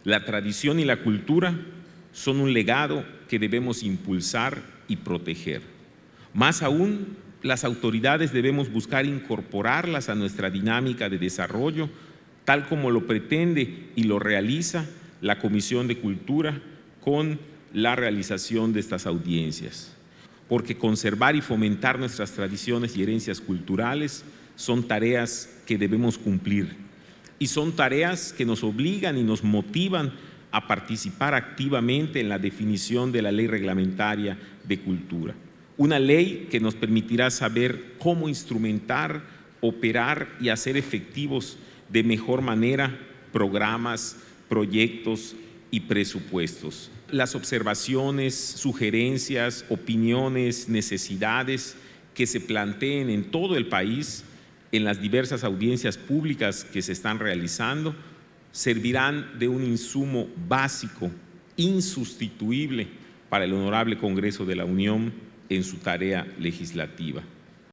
La tradición y la cultura son un legado que debemos impulsar y proteger. Más aún, las autoridades debemos buscar incorporarlas a nuestra dinámica de desarrollo, tal como lo pretende y lo realiza la Comisión de Cultura con la realización de estas audiencias. Porque conservar y fomentar nuestras tradiciones y herencias culturales son tareas que debemos cumplir y son tareas que nos obligan y nos motivan a participar activamente en la definición de la ley reglamentaria de cultura. Una ley que nos permitirá saber cómo instrumentar, operar y hacer efectivos de mejor manera programas, proyectos y presupuestos. Las observaciones, sugerencias, opiniones, necesidades que se planteen en todo el país en las diversas audiencias públicas que se están realizando servirán de un insumo básico, insustituible para el Honorable Congreso de la Unión en su tarea legislativa.